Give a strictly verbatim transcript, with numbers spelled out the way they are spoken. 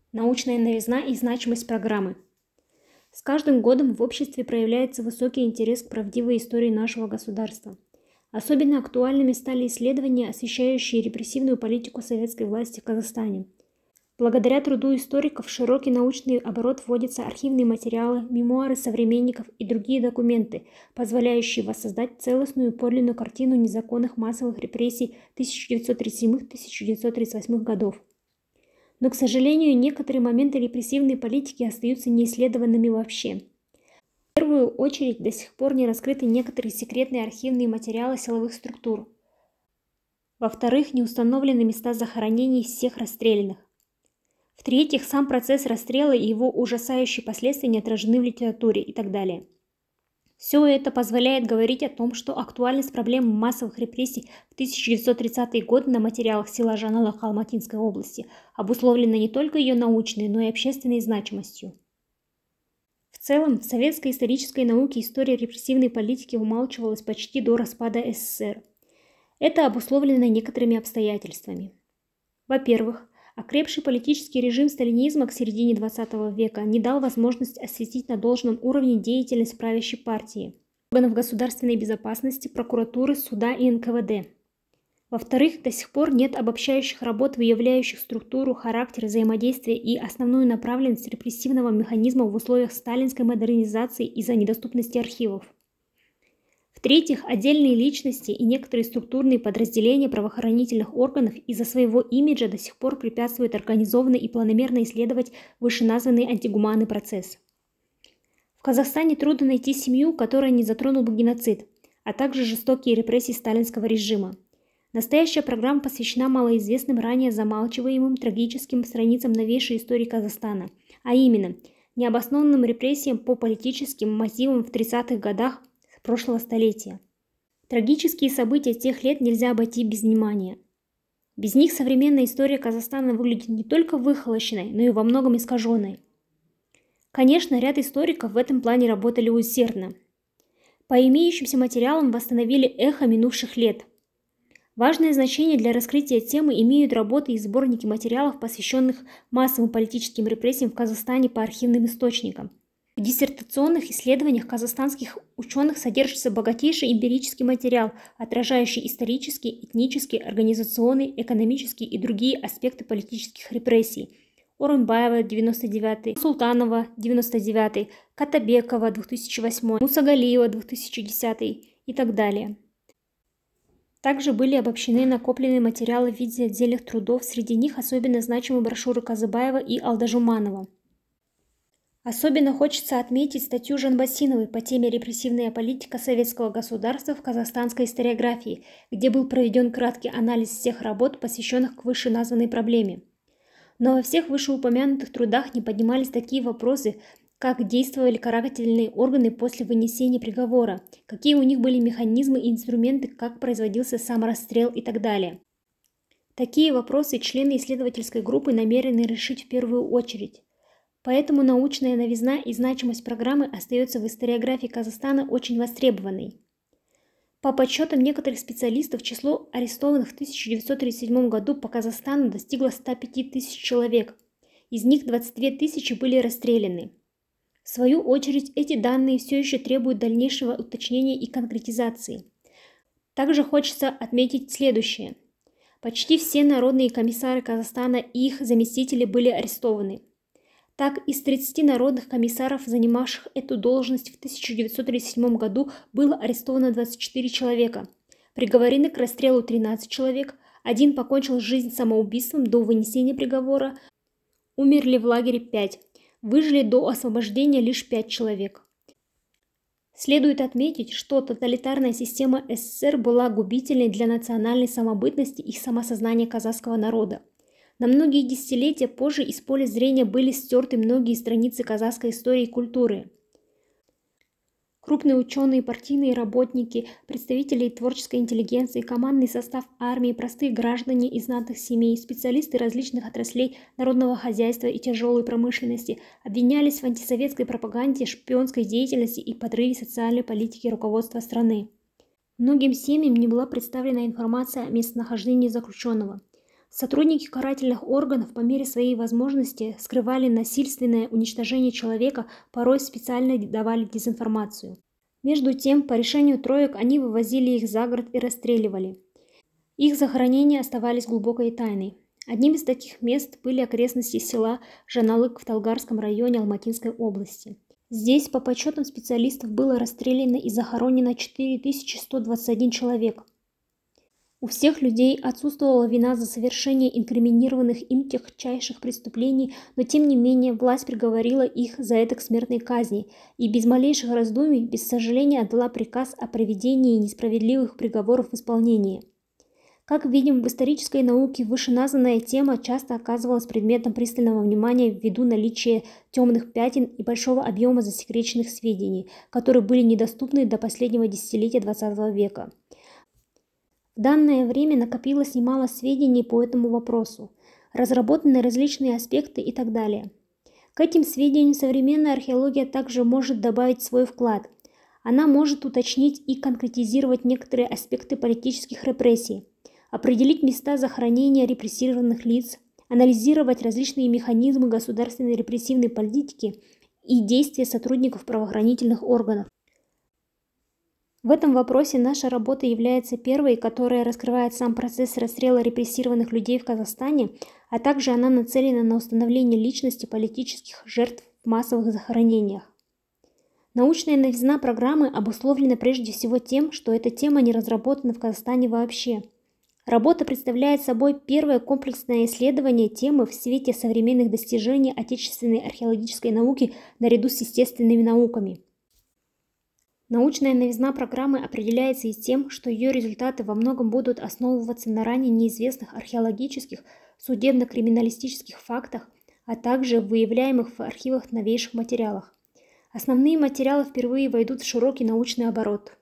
Научная новизна и значимость программы. С каждым годом в обществе проявляется высокий интерес к правдивой истории нашего государства. Особенно актуальными стали исследования, освещающие репрессивную политику советской власти в Казахстане. Благодаря труду историков в широкий научный оборот вводятся архивные материалы, мемуары современников и другие документы, позволяющие воссоздать целостную и подлинную картину незаконных массовых репрессий тысяча девятьсот тридцать седьмого — тысяча девятьсот тридцать восьмого годов. Но, к сожалению, некоторые моменты репрессивной политики остаются неисследованными вообще. В первую очередь, до сих пор не раскрыты некоторые секретные архивные материалы силовых структур. Во-вторых, не установлены места захоронений всех расстрелянных. В-третьих, сам процесс расстрела и его ужасающие последствия не отражены в литературе и так далее. Все это позволяет говорить о том, что актуальность проблемы массовых репрессий в тысяча девятьсот тридцатые годы на материалах села Жаналах Алматинской области обусловлена не только ее научной, но и общественной значимостью. В целом, в советской исторической науке история репрессивной политики умалчивалась почти до распада СССР. Это обусловлено некоторыми обстоятельствами. Во-первых, окрепший политический режим сталинизма к середине двадцатого века не дал возможность осветить на должном уровне деятельность правящей партии, органов государственной безопасности, прокуратуры, суда и эн ка вэ дэ. Во-вторых, до сих пор нет обобщающих работ, выявляющих структуру, характер, взаимодействие и основную направленность репрессивного механизма в условиях сталинской модернизации из-за недоступности архивов. В-третьих, отдельные личности и некоторые структурные подразделения правоохранительных органов из-за своего имиджа до сих пор препятствуют организованно и планомерно исследовать вышеназванный антигуманный процесс. В Казахстане трудно найти семью, которая не затронул бы геноцид, а также жестокие репрессии сталинского режима. Настоящая программа посвящена малоизвестным, ранее замалчиваемым трагическим страницам новейшей истории Казахстана, а именно необоснованным репрессиям по политическим мотивам в тридцатых годах прошлого столетия. Трагические события тех лет нельзя обойти без внимания. Без них современная история Казахстана выглядит не только выхолощенной, но и во многом искаженной. Конечно, ряд историков в этом плане работали усердно. По имеющимся материалам восстановили эхо минувших лет. Важное значение для раскрытия темы имеют работы и сборники материалов, посвященных массовым политическим репрессиям в Казахстане по архивным источникам. В диссертационных исследованиях казахстанских ученых содержится богатейший эмпирический материал, отражающий исторические, этнические, организационные, экономические и другие аспекты политических репрессий. Орынбаева, девяносто девятый, Султанова, девяносто девятый, Катабекова, две тысячи восьмой, Мусагалиева, две тысячи десятый и так далее. Также были обобщены накопленные материалы в виде отдельных трудов, среди них особенно значимы брошюры Казыбаева и Алдажуманова. Особенно хочется отметить статью Жанбасиновой по теме «Репрессивная политика советского государства в казахстанской историографии», где был проведен краткий анализ всех работ, посвященных к вышеназванной проблеме. Но во всех вышеупомянутых трудах не поднимались такие вопросы, как действовали карательные органы после вынесения приговора, какие у них были механизмы и инструменты, как производился сам расстрел и так далее. Такие вопросы члены исследовательской группы намерены решить в первую очередь. Поэтому научная новизна и значимость программы остается в историографии Казахстана очень востребованной. По подсчетам некоторых специалистов, число арестованных в тысяча девятьсот тридцать седьмом году по Казахстану достигло ста пяти тысяч человек. Из них двадцать две тысячи были расстреляны. В свою очередь, эти данные все еще требуют дальнейшего уточнения и конкретизации. Также хочется отметить следующее. Почти все народные комиссары Казахстана и их заместители были арестованы. Так, из тридцати народных комиссаров, занимавших эту должность в тысяча девятьсот тридцать седьмом году, было арестовано двадцать четыре человека, приговорены к расстрелу тринадцать человек, один покончил жизнь самоубийством до вынесения приговора, умерли в лагере пять, выжили до освобождения лишь пять человек. Следует отметить, что тоталитарная система эс эс эс эр была губительной для национальной самобытности и самосознания казахского народа. На многие десятилетия позже из поля зрения были стерты многие страницы казахской истории и культуры. Крупные ученые, партийные работники, представители творческой интеллигенции, командный состав армии, простые граждане из знатных семей, специалисты различных отраслей народного хозяйства и тяжелой промышленности обвинялись в антисоветской пропаганде, шпионской деятельности и подрыве социальной политики руководства страны. Многим семьям не была представлена информация о местонахождении заключенного. Сотрудники карательных органов по мере своей возможности скрывали насильственное уничтожение человека, порой специально давали дезинформацию. Между тем, по решению троек они вывозили их за город и расстреливали. Их захоронения оставались глубокой тайной. Одним из таких мест были окрестности села Жаналык в Талгарском районе Алматинской области. Здесь, по подсчетам специалистов, было расстреляно и захоронено четыре тысячи сто двадцать один человек. У всех людей отсутствовала вина за совершение инкриминированных им тягчайших преступлений, но тем не менее власть приговорила их за это к смертной казни и без малейших раздумий, без сожаления отдала приказ о приведении несправедливых приговоров в исполнение. Как видим, в исторической науке вышеназванная тема часто оказывалась предметом пристального внимания ввиду наличия темных пятен и большого объема засекреченных сведений, которые были недоступны до последнего десятилетия двадцатого века. В данное время накопилось немало сведений по этому вопросу, разработаны различные аспекты и так далее. К этим сведениям современная археология также может добавить свой вклад. Она может уточнить и конкретизировать некоторые аспекты политических репрессий, определить места захоронения репрессированных лиц, анализировать различные механизмы государственной репрессивной политики и действия сотрудников правоохранительных органов. В этом вопросе наша работа является первой, которая раскрывает сам процесс расстрела репрессированных людей в Казахстане, а также она нацелена на установление личности политических жертв в массовых захоронениях. Научная новизна программы обусловлена прежде всего тем, что эта тема не разработана в Казахстане вообще. Работа представляет собой первое комплексное исследование темы в свете современных достижений отечественной археологической науки наряду с естественными науками. Научная новизна программы определяется и тем, что ее результаты во многом будут основываться на ранее неизвестных археологических, судебно-криминалистических фактах, а также выявляемых в архивах новейших материалах. Основные материалы впервые войдут в широкий научный оборот.